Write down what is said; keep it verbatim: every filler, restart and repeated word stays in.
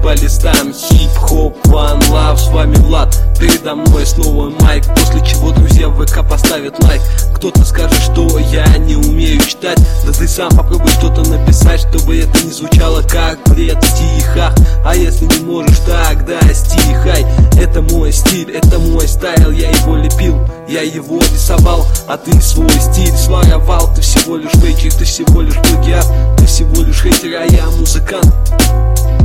полистаем. Хип-хоп, one love, с вами Влад. Передо мной снова майк, после чего друзья в ВК поставят лайк. Кто-то скажет, что я не умею читать, да ты сам попробуй что-то написать, чтобы это не звучало как бред в стихах. А если не можешь, тогда стихай. Это мой стиль, это мой стайл, я его лепил, я его рисовал, а ты свой стиль своровал. Ты всего лишь фейчик, ты всего лишь плагиат, ты всего лишь хейтер, а я музыкант.